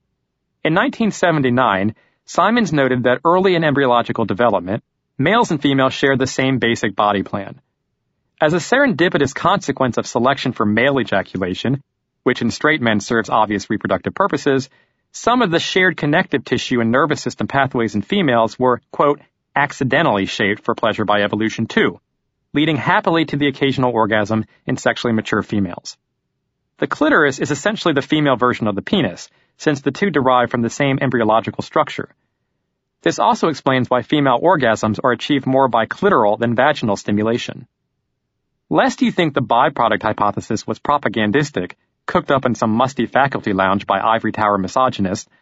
In 1979, Simons noted that early in embryological development, males and females share the same basic body plan. As a serendipitous consequence of selection for male ejaculation, which in straight men serves obvious reproductive purposes, some of the shared connective tissue and nervous system pathways in females were, quote, accidentally shaped for pleasure by evolution too, leading happily to the occasional orgasm in sexually mature females. The clitoris is essentially the female version of the penis, since the two derive from the same embryological structure. This also explains why female orgasms are achieved more by clitoral than vaginal stimulation. Lest you think the byproduct hypothesis was propagandistic, cooked up in some musty faculty lounge by ivory tower misogynists,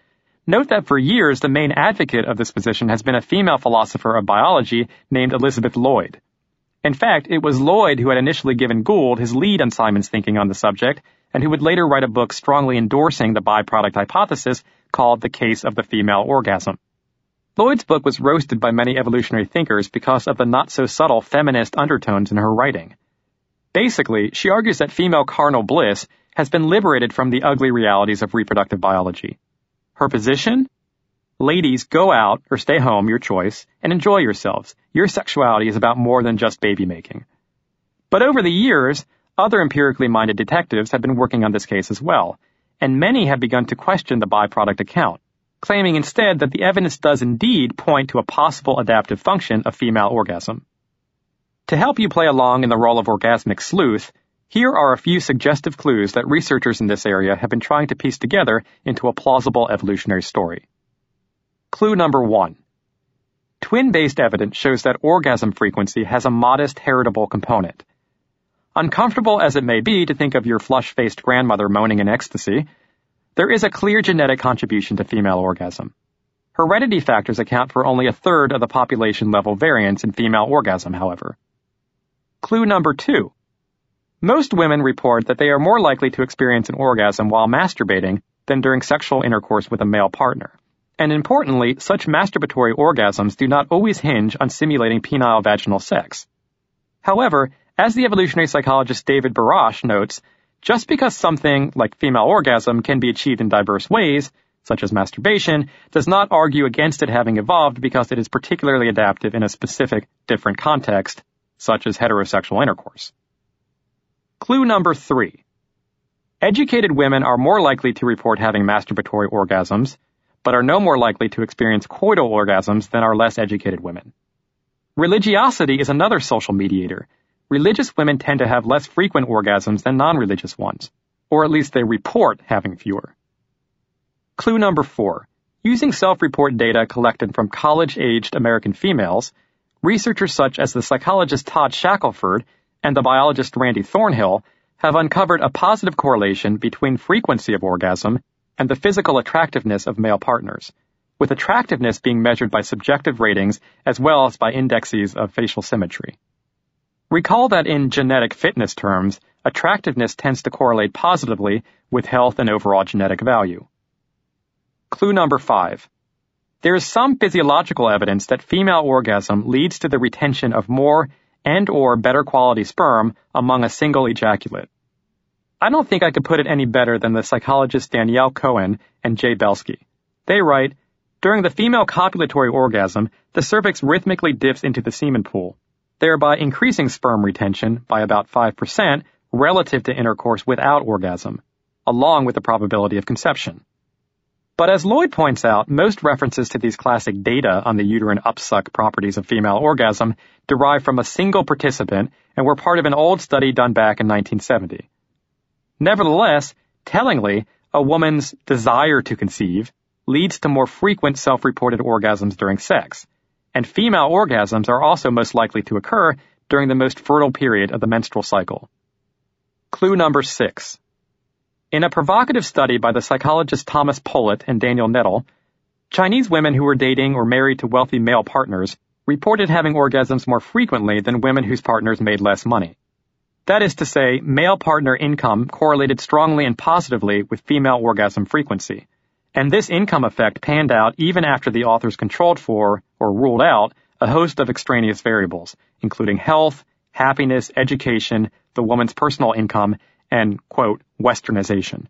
Note that for years, the main advocate of this position has been a female philosopher of biology named Elizabeth Lloyd. In fact, it was Lloyd who had initially given Gould his lead on Simon's thinking on the subject, and who would later write a book strongly endorsing the byproduct hypothesis called The Case of the Female Orgasm. Lloyd's book was roasted by many evolutionary thinkers because of the not-so-subtle feminist undertones in her writing. Basically, she argues that female carnal bliss has been liberated from the ugly realities of reproductive biology. Her position? Ladies, go out or stay home, your choice, and enjoy yourselves. Your sexuality is about more than just baby making. But over the years, other empirically minded detectives have been working on this case as well, and many have begun to question the byproduct account, claiming instead that the evidence does indeed point to a possible adaptive function of female orgasm. To help you play along in the role of orgasmic sleuth, here are a few suggestive clues that researchers in this area have been trying to piece together into a plausible evolutionary story. Clue number 1. Twin-based evidence shows that orgasm frequency has a modest heritable component. Uncomfortable as it may be to think of your flush-faced grandmother moaning in ecstasy, there is a clear genetic contribution to female orgasm. Heredity factors account for only a third of the population-level variance in female orgasm, however. Clue number 2. Most women report that they are more likely to experience an orgasm while masturbating than during sexual intercourse with a male partner. And importantly, such masturbatory orgasms do not always hinge on simulating penile vaginal sex. However, as the evolutionary psychologist David Barash notes, just because something like female orgasm can be achieved in diverse ways, such as masturbation, does not argue against it having evolved because it is particularly adaptive in a specific, different context, such as heterosexual intercourse. Clue number 3. Educated women are more likely to report having masturbatory orgasms, but are no more likely to experience coital orgasms than are less educated women. Religiosity is another social mediator. Religious women tend to have less frequent orgasms than non-religious ones, or at least they report having fewer. Clue number 4. Using self-report data collected from college-aged American females, researchers such as the psychologist Todd Shackelford and the biologist Randy Thornhill have uncovered a positive correlation between frequency of orgasm and the physical attractiveness of male partners, with attractiveness being measured by subjective ratings as well as by indexes of facial symmetry. Recall that in genetic fitness terms, attractiveness tends to correlate positively with health and overall genetic value. Clue number 5. There is some physiological evidence that female orgasm leads to the retention of more and/or better quality sperm among a single ejaculate. I don't think I could put it any better than the psychologists Danielle Cohen and Jay Belsky. They write, during the female copulatory orgasm, the cervix rhythmically dips into the semen pool, thereby increasing sperm retention by about 5% relative to intercourse without orgasm, along with the probability of conception. But as Lloyd points out, most references to these classic data on the uterine upsuck properties of female orgasm derive from a single participant and were part of an old study done back in 1970. Nevertheless, tellingly, a woman's desire to conceive leads to more frequent self-reported orgasms during sex, and female orgasms are also most likely to occur during the most fertile period of the menstrual cycle. Clue number 6. In a provocative study by the psychologists Thomas Pollitt and Daniel Nettle, Chinese women who were dating or married to wealthy male partners reported having orgasms more frequently than women whose partners made less money. That is to say, male partner income correlated strongly and positively with female orgasm frequency, and this income effect panned out even after the authors controlled for, or ruled out, a host of extraneous variables, including health, happiness, education, the woman's personal income, and, quote, westernization.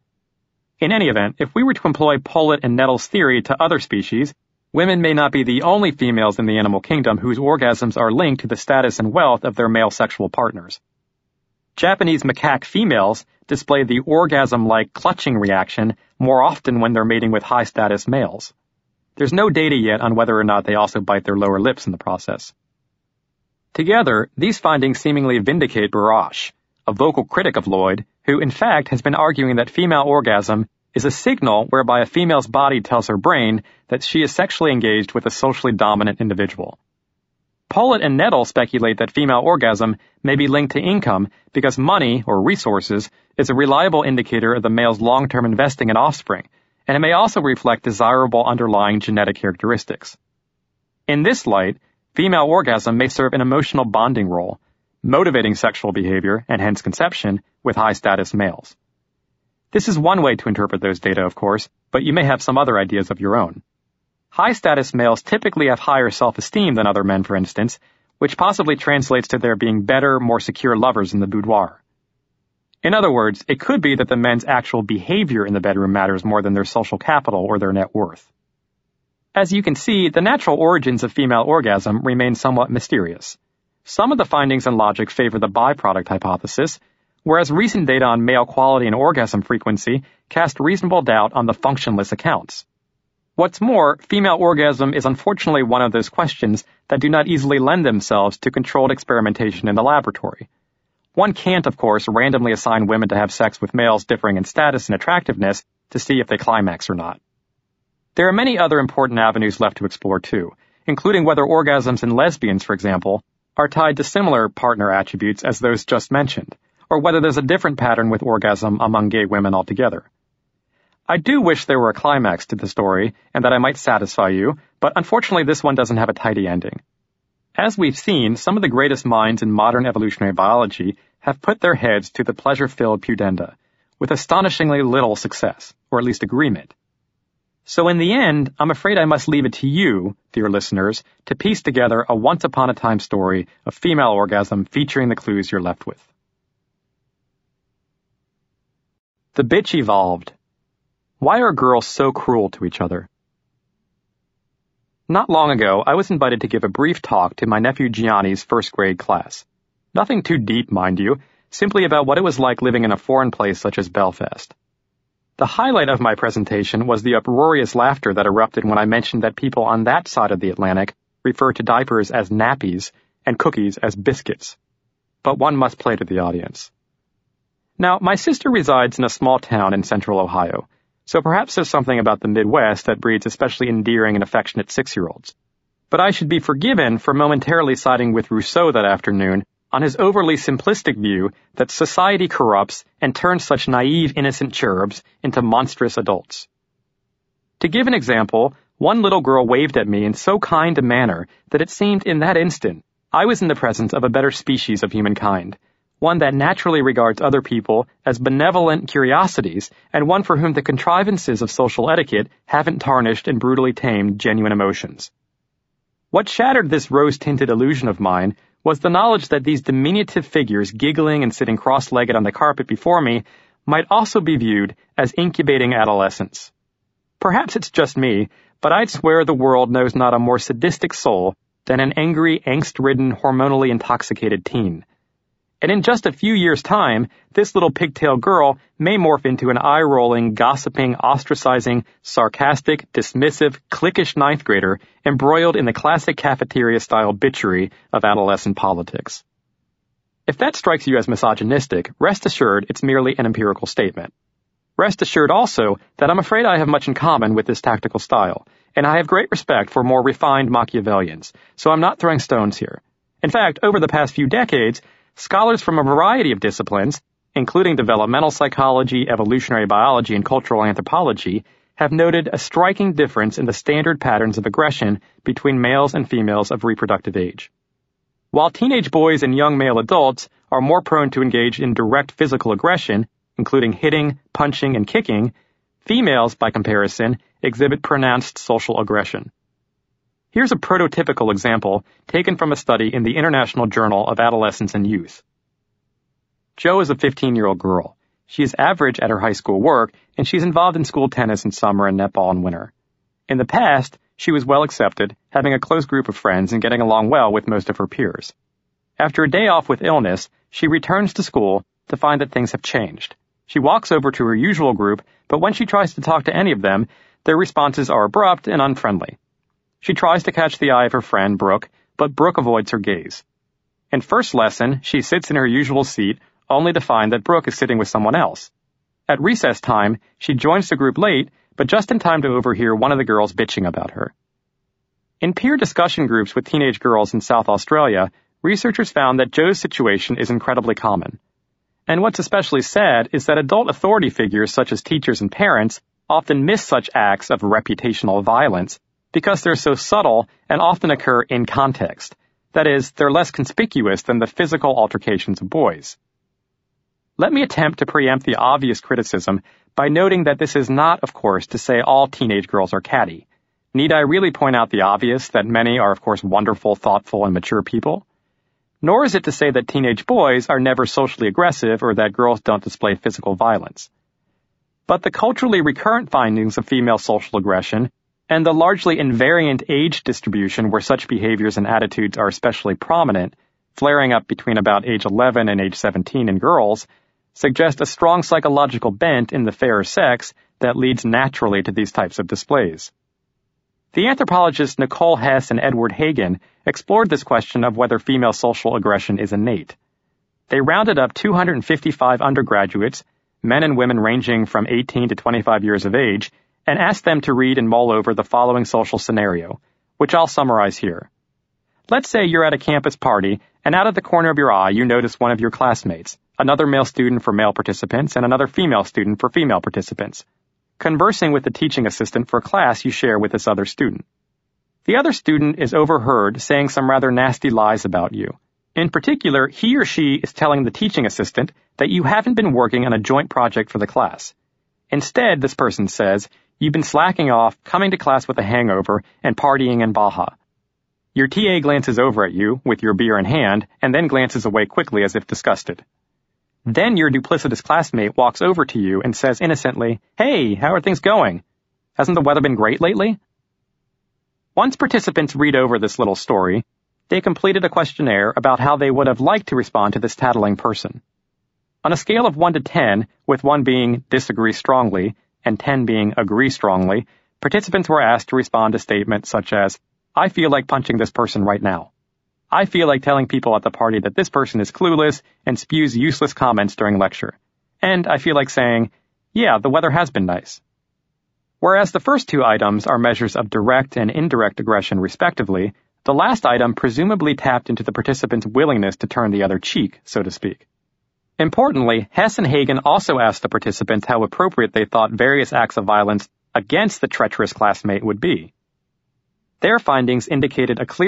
In any event, if we were to employ Pollitt and Nettle's theory to other species, women may not be the only females in the animal kingdom whose orgasms are linked to the status and wealth of their male sexual partners. Japanese macaque females display the orgasm-like clutching reaction more often when they're mating with high-status males. There's no data yet on whether or not they also bite their lower lips in the process. Together, these findings seemingly vindicate Barash, a vocal critic of Lloyd, who in fact has been arguing that female orgasm is a signal whereby a female's body tells her brain that she is sexually engaged with a socially dominant individual. Pollitt and Nettle speculate that female orgasm may be linked to income because money, or resources, is a reliable indicator of the male's long-term investing in offspring, and it may also reflect desirable underlying genetic characteristics. In this light, female orgasm may serve an emotional bonding role, motivating sexual behavior, and hence conception, with high-status males. This is one way to interpret those data, of course, but you may have some other ideas of your own. High-status males typically have higher self-esteem than other men, for instance, which possibly translates to their being better, more secure lovers in the boudoir. In other words, it could be that the men's actual behavior in the bedroom matters more than their social capital or their net worth. As you can see, the natural origins of female orgasm remain somewhat mysterious. Some of the findings and logic favor the byproduct hypothesis, whereas recent data on male quality and orgasm frequency cast reasonable doubt on the functionless accounts. What's more, female orgasm is unfortunately one of those questions that do not easily lend themselves to controlled experimentation in the laboratory. One can't, of course, randomly assign women to have sex with males differing in status and attractiveness to see if they climax or not. There are many other important avenues left to explore too, including whether orgasms in lesbians, for example, are tied to similar partner attributes as those just mentioned, or whether there's a different pattern with orgasm among gay women altogether. I do wish there were a climax to the story and that I might satisfy you, but unfortunately this one doesn't have a tidy ending. As we've seen, some of the greatest minds in modern evolutionary biology have put their heads to the pleasure-filled pudenda, with astonishingly little success, or at least agreement. So in the end, I'm afraid I must leave it to you, dear listeners, to piece together a once-upon-a-time story of female orgasm featuring the clues you're left with. The bitch evolved. Why are girls so cruel to each other? Not long ago, I was invited to give a brief talk to my nephew Gianni's first grade class. Nothing too deep, mind you, simply about what it was like living in a foreign place such as Belfast. The highlight of my presentation was the uproarious laughter that erupted when I mentioned that people on that side of the Atlantic refer to diapers as nappies and cookies as biscuits. But one must play to the audience. Now, my sister resides in a small town in central Ohio, so perhaps there's something about the Midwest that breeds especially endearing and affectionate 6-year-olds. But I should be forgiven for momentarily siding with Rousseau that afternoon on his overly simplistic view that society corrupts and turns such naive, innocent cherubs into monstrous adults. To give an example, one little girl waved at me in so kind a manner that it seemed in that instant I was in the presence of a better species of humankind, one that naturally regards other people as benevolent curiosities, and one for whom the contrivances of social etiquette haven't tarnished and brutally tamed genuine emotions. What shattered this rose-tinted illusion of mine was the knowledge that these diminutive figures giggling and sitting cross-legged on the carpet before me might also be viewed as incubating adolescents. Perhaps it's just me, but I'd swear the world knows not a more sadistic soul than an angry, angst-ridden, hormonally intoxicated teen. And in just a few years' time, this little pigtail girl may morph into an eye-rolling, gossiping, ostracizing, sarcastic, dismissive, cliquish ninth grader embroiled in the classic cafeteria-style bitchery of adolescent politics. If that strikes you as misogynistic, rest assured it's merely an empirical statement. Rest assured also that I'm afraid I have much in common with this tactical style, and I have great respect for more refined Machiavellians, so I'm not throwing stones here. In fact, over the past few decades, scholars from a variety of disciplines, including developmental psychology, evolutionary biology, and cultural anthropology, have noted a striking difference in the standard patterns of aggression between males and females of reproductive age. While teenage boys and young male adults are more prone to engage in direct physical aggression, including hitting, punching, and kicking, females, by comparison, exhibit pronounced social aggression. Here's a prototypical example taken from a study in the International Journal of Adolescence and Youth. Jo is a 15-year-old girl. She is average at her high school work, and she's involved in school tennis in summer and netball in winter. In the past, she was well accepted, having a close group of friends and getting along well with most of her peers. After a day off with illness, she returns to school to find that things have changed. She walks over to her usual group, but when she tries to talk to any of them, their responses are abrupt and unfriendly. She tries to catch the eye of her friend, Brooke, but Brooke avoids her gaze. In first lesson, she sits in her usual seat, only to find that Brooke is sitting with someone else. At recess time, she joins the group late, but just in time to overhear one of the girls bitching about her. In peer discussion groups with teenage girls in South Australia, researchers found that Jo's situation is incredibly common. And what's especially sad is that adult authority figures such as teachers and parents often miss such acts of reputational violence because they're so subtle and often occur in context. That is, they're less conspicuous than the physical altercations of boys. Let me attempt to preempt the obvious criticism by noting that this is not, of course, to say all teenage girls are catty. Need I really point out the obvious that many are, of course, wonderful, thoughtful, and mature people? Nor is it to say that teenage boys are never socially aggressive or that girls don't display physical violence. But the culturally recurrent findings of female social aggression and the largely invariant age distribution where such behaviors and attitudes are especially prominent, flaring up between about age 11 and age 17 in girls, suggest a strong psychological bent in the fairer sex that leads naturally to these types of displays. The anthropologists Nicole Hess and Edward Hagen explored this question of whether female social aggression is innate. They rounded up 255 undergraduates, men and women ranging from 18 to 25 years of age, and asked them to read and mull over the following social scenario, which I'll summarize here. Let's say you're at a campus party, and out of the corner of your eye you notice one of your classmates, another male student for male participants and another female student for female participants, conversing with the teaching assistant for a class you share with this other student. The other student is overheard saying some rather nasty lies about you. In particular, he or she is telling the teaching assistant that you haven't been working on a joint project for the class. Instead, this person says, you've been slacking off, coming to class with a hangover, and partying in Baja. Your TA glances over at you with your beer in hand and then glances away quickly as if disgusted. Then your duplicitous classmate walks over to you and says innocently, "Hey, how are things going? Hasn't the weather been great lately?" Once participants read over this little story, they completed a questionnaire about how they would have liked to respond to this tattling person. On a scale of 1 to 10, with 1 being disagree strongly and 10 being agree strongly, participants were asked to respond to statements such as, "I feel like punching this person right now. I feel like telling people at the party that this person is clueless and spews useless comments during lecture. And I feel like saying, yeah, the weather has been nice." Whereas the first 2 items are measures of direct and indirect aggression respectively, the last item presumably tapped into the participant's willingness to turn the other cheek, so to speak. Importantly, Hess and Hagen also asked the participants how appropriate they thought various acts of violence against the treacherous classmate would be. Their findings indicated a clear